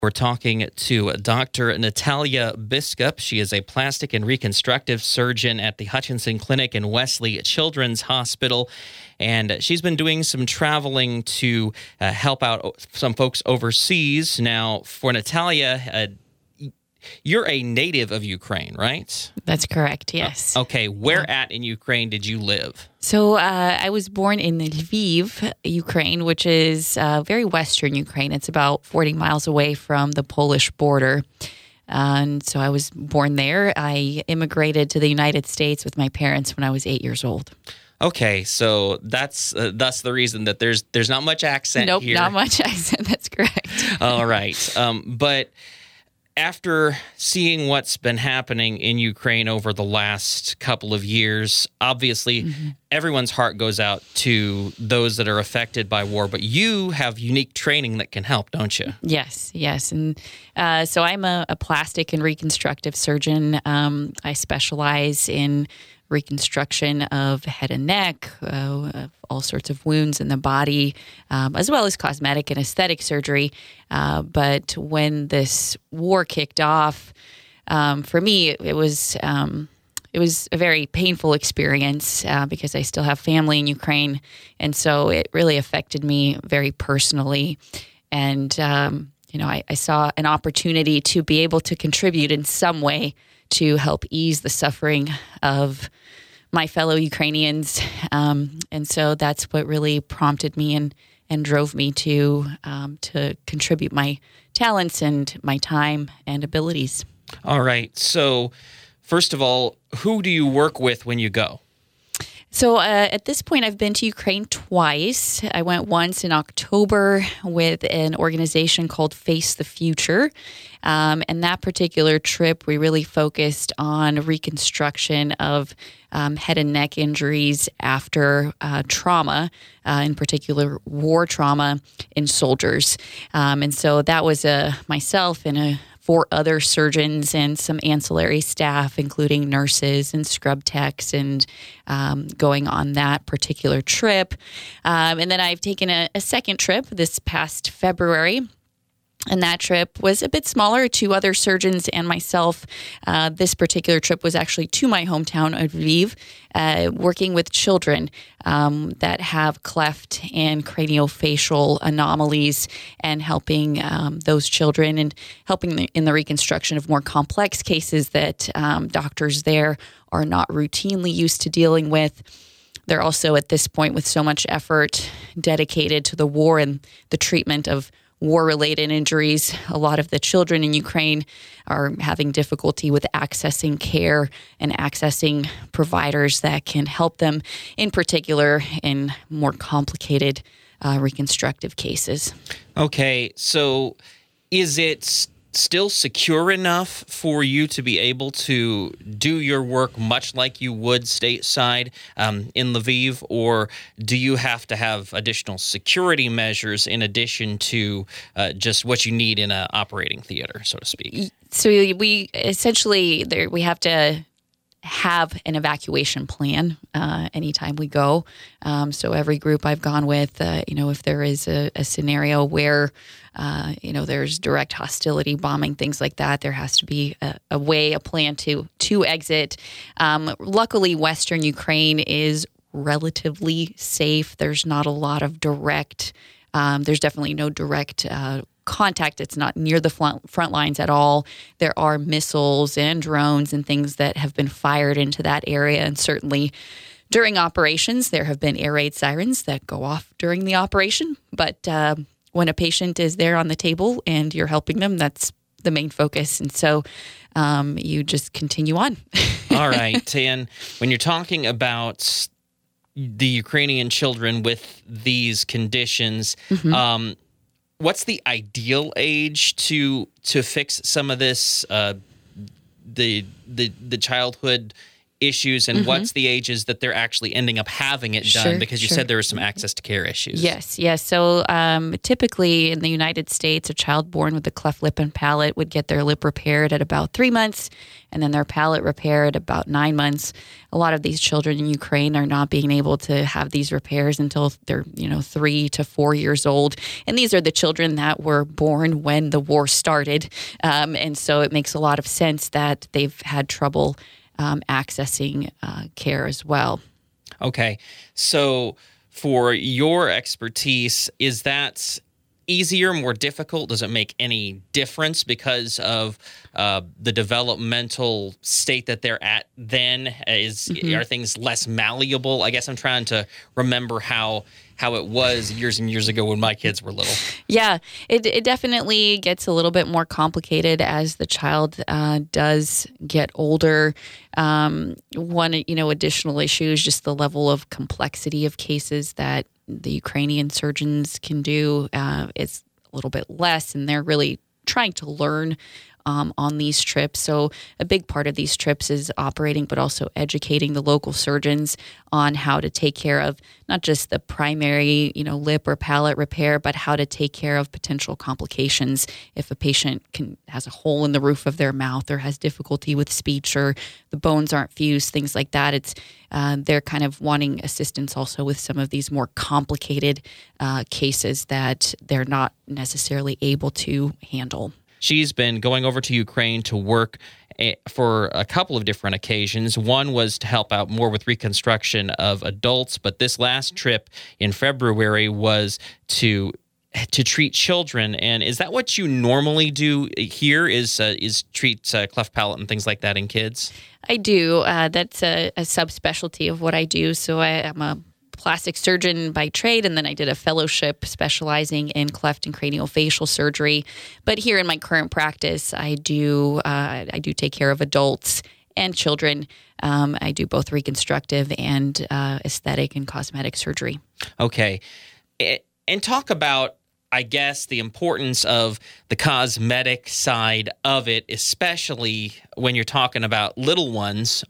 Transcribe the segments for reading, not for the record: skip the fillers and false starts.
We're talking to Dr. Natalia Biskup. She is a plastic and reconstructive surgeon at the Hutchinson Clinic and Wesley Children's Hospital. And she's been doing some traveling to help out some folks overseas. Now, for Natalia, you're a native of Ukraine, right? That's correct, yes. Okay, where at in Ukraine did you live? So I was born in Lviv, Ukraine, which is very western Ukraine. It's about 40 miles away from the Polish border. And so I was born there. I immigrated to the United States with my parents when I was 8 years old. Okay, so that's the reason that there's not much accent here. Nope, not much accent. That's correct. All right, but after seeing what's been happening in Ukraine over the last couple of years, obviously everyone's heart goes out to those that are affected by war, but you have unique training that can help, don't you? Yes. And so I'm a plastic and reconstructive surgeon. I specialize in reconstruction of head and neck, all sorts of wounds in the body, as well as cosmetic and aesthetic surgery. But when this war kicked off, for me, it was a very painful experience because I still have family in Ukraine, and so it really affected me very personally. And I saw an opportunity to be able to contribute in some way to help ease the suffering of my fellow Ukrainians. And so that's what really prompted me and drove me to contribute my talents and my time and abilities. All right. So first of all, who do you work with when you go? So at this point, I've been to Ukraine twice. I went once in October with an organization called Face the Future. And that particular trip, we really focused on reconstruction of head and neck injuries after trauma, in particular war trauma in soldiers. And so that was myself and 4 other surgeons and some ancillary staff, including nurses and scrub techs, and going on that particular trip. And then I've taken a second trip this past February. And that trip was a bit smaller, 2 other surgeons and myself. This particular trip was actually to my hometown of Lviv, working with children that have cleft and craniofacial anomalies, and helping those children and helping in the reconstruction of more complex cases that doctors there are not routinely used to dealing with. They're also at this point, with so much effort dedicated to the war and the treatment of war-related injuries, a lot of the children in Ukraine are having difficulty with accessing care and accessing providers that can help them, in particular in more complicated reconstructive cases. Okay, so is it still secure enough for you to be able to do your work much like you would stateside in Lviv, or do you have to have additional security measures in addition to just what you need in an operating theater, so to speak? So we essentially, we have to have an evacuation plan anytime we go. So every group I've gone with, if there is a scenario where, there's direct hostility, bombing, things like that, there has to be a plan to exit. Luckily, Western Ukraine is relatively safe. There's not a lot of there's definitely no direct contact. It's not near the front lines at all. There are missiles and drones and things that have been fired into that area. And certainly during operations, there have been air raid sirens that go off during the operation. But when a patient is there on the table and you're helping them, that's the main focus. And so you just continue on. All right. And when you're talking about the Ukrainian children with these conditions, what's the ideal age to fix some of this, the childhood issues, and what's the ages that they're actually ending up having it done? Because you said there were some access to care issues. Yes. So typically in the United States, a child born with a cleft lip and palate would get their lip repaired at about 3 months, and then their palate repaired about 9 months. A lot of these children in Ukraine are not being able to have these repairs until they're 3 to 4 years old, and these are the children that were born when the war started, and so it makes a lot of sense that they've had trouble accessing care as well. Okay. So for your expertise, is that easier, more difficult? Does it make any difference because of the developmental state that they're at then? Are things less malleable? I guess I'm trying to remember how it was years and years ago when my kids were little. Yeah, it definitely gets a little bit more complicated as the child does get older. One, additional issue is just the level of complexity of cases that the Ukrainian surgeons can do. It's a little bit less, and they're really trying to learn on these trips. So a big part of these trips is operating, but also educating the local surgeons on how to take care of not just the primary, lip or palate repair, but how to take care of potential complications if a patient has a hole in the roof of their mouth or has difficulty with speech or the bones aren't fused, things like that. It's they're kind of wanting assistance also with some of these more complicated cases that they're not necessarily able to handle. She's been going over to Ukraine to work for a couple of different occasions. One was to help out more with reconstruction of adults, but this last trip in February was to treat children. And is that what you normally do here? Is treat cleft palate and things like that in kids? I do. That's a subspecialty of what I do. So I am a plastic surgeon by trade, and then I did a fellowship specializing in cleft and craniofacial surgery. But here in my current practice, I do take care of adults and children. I do both reconstructive and aesthetic and cosmetic surgery. Okay. And talk about, I guess, the importance of the cosmetic side of it, especially when you're talking about little ones,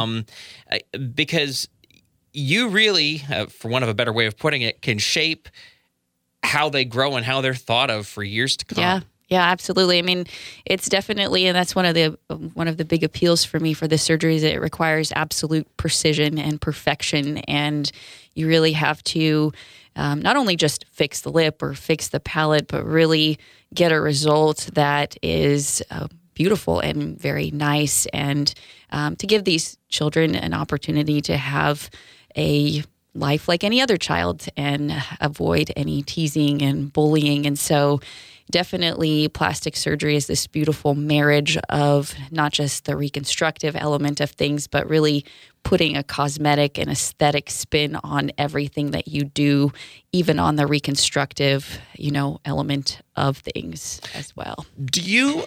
because you really, for want of a better way of putting it, can shape how they grow and how they're thought of for years to come. Yeah, absolutely. I mean, it's definitely, and that's one of the big appeals for me for this surgery is it requires absolute precision and perfection, and you really have to not only just fix the lip or fix the palate, but really get a result that is beautiful and very nice, and to give these children an opportunity to have a life like any other child and avoid any teasing and bullying. And so definitely plastic surgery is this beautiful marriage of not just the reconstructive element of things, but really putting a cosmetic and aesthetic spin on everything that you do, even on the reconstructive, element of things as well. Do you,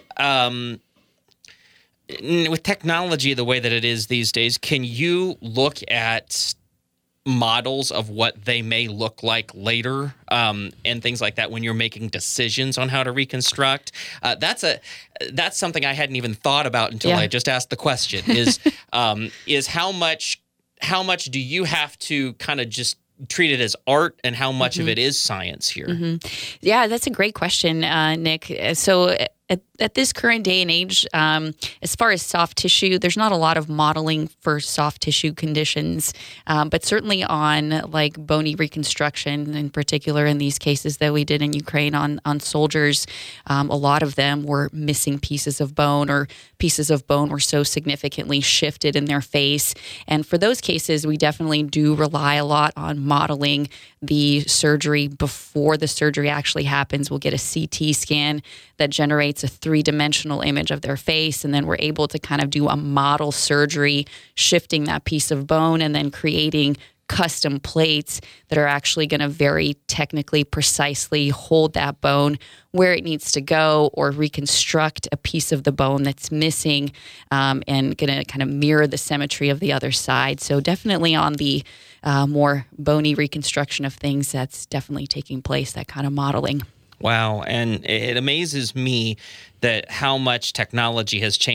with technology the way that it is these days, can you look at models of what they may look like later and things like that when you're making decisions on how to reconstruct? That's something I hadn't even thought about until I just asked the question. Is how much do you have to kind of just treat it as art, and how much of it is science here? Yeah, that's a great question, Nick. So at this current day and age, as far as soft tissue, there's not a lot of modeling for soft tissue conditions, but certainly on like bony reconstruction, in particular in these cases that we did in Ukraine on soldiers, a lot of them were missing pieces of bone, or pieces of bone were so significantly shifted in their face. And for those cases, we definitely do rely a lot on modeling the surgery before the surgery actually happens. We'll get a CT scan that generates a three-dimensional image of their face, and then we're able to kind of do a model surgery, shifting that piece of bone and then creating custom plates that are actually going to very technically precisely hold that bone where it needs to go, or reconstruct a piece of the bone that's missing, and going to kind of mirror the symmetry of the other side. So definitely on the more bony reconstruction of things, that's definitely taking place, that kind of modeling. Wow. And it amazes me that how much technology has changed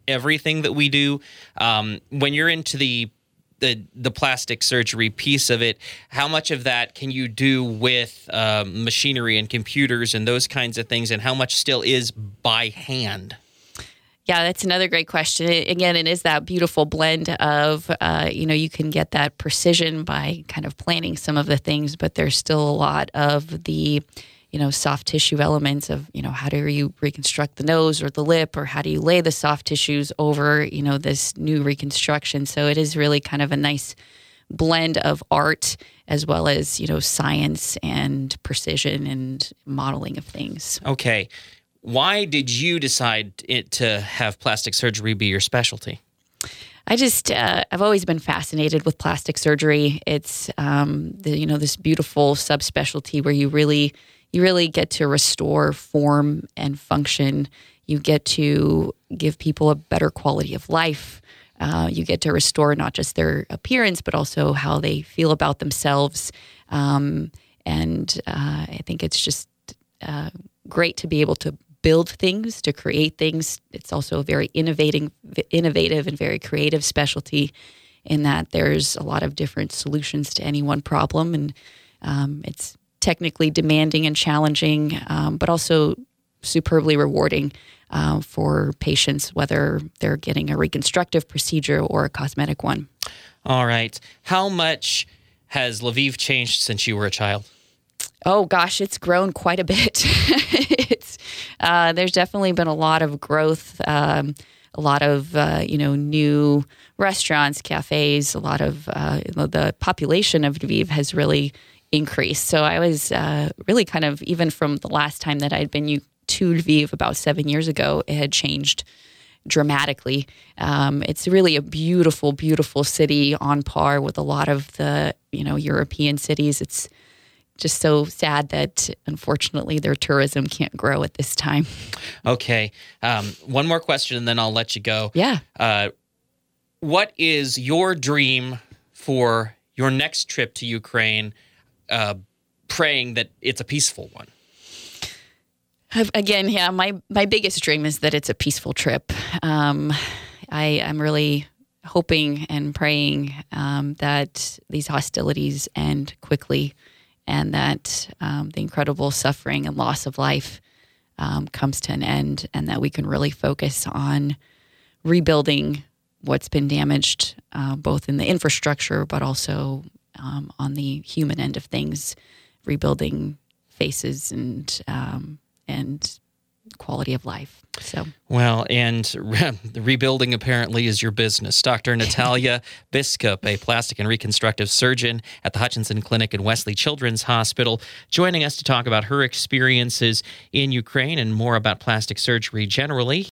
everything that we do. When you're into the plastic surgery piece of it, how much of that can you do with machinery and computers and those kinds of things, and how much still is by hand? Yeah, that's another great question. Again, it is that beautiful blend of, you can get that precision by kind of planning some of the things, but there's still a lot of the, soft tissue elements of, how do you reconstruct the nose or the lip, or how do you lay the soft tissues over, this new reconstruction. So it is really kind of a nice blend of art as well as, science and precision and modeling of things. Okay. Why did you decide to have plastic surgery be your specialty? I've always been fascinated with plastic surgery. It's, this beautiful subspecialty where you really get to restore form and function. You get to give people a better quality of life. You get to restore not just their appearance, but also how they feel about themselves. I think it's just great to be able to build things, to create things. It's also a very innovative and very creative specialty in that there's a lot of different solutions to any one problem. And it's technically demanding and challenging, but also superbly rewarding for patients, whether they're getting a reconstructive procedure or a cosmetic one. All right. How much has Lviv changed since you were a child? Oh, gosh, it's grown quite a bit. There's definitely been a lot of growth, a lot of, new restaurants, cafes, a lot of the population of Lviv has really increased. So I was really kind of, even from the last time that I'd been to Lviv about 7 years ago, it had changed dramatically. It's really a beautiful, beautiful city on par with a lot of the, European cities. It's just so sad that, unfortunately, their tourism can't grow at this time. Okay. One more question, and then I'll let you go. Yeah. What is your dream for your next trip to Ukraine, praying that it's a peaceful one? Again, yeah, my biggest dream is that it's a peaceful trip. I'm really hoping and praying that these hostilities end quickly, and that the incredible suffering and loss of life comes to an end, and that we can really focus on rebuilding what's been damaged, both in the infrastructure, but also on the human end of things, rebuilding faces and quality of life. So well, and rebuilding apparently is your business. Dr. Natalia Biskup, a plastic and reconstructive surgeon at the Hutchinson Clinic and Wesley Children's Hospital, joining us to talk about her experiences in Ukraine and more about plastic surgery generally